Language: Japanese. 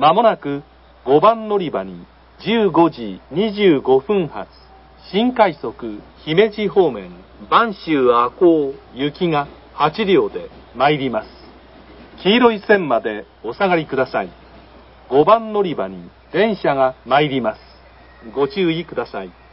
まもなく5番乗り場に15時25分発、新快速姫路方面、播州赤穂行きが8両で参ります。黄色い線までお下がりください。5番乗り場に電車が参ります。ご注意ください。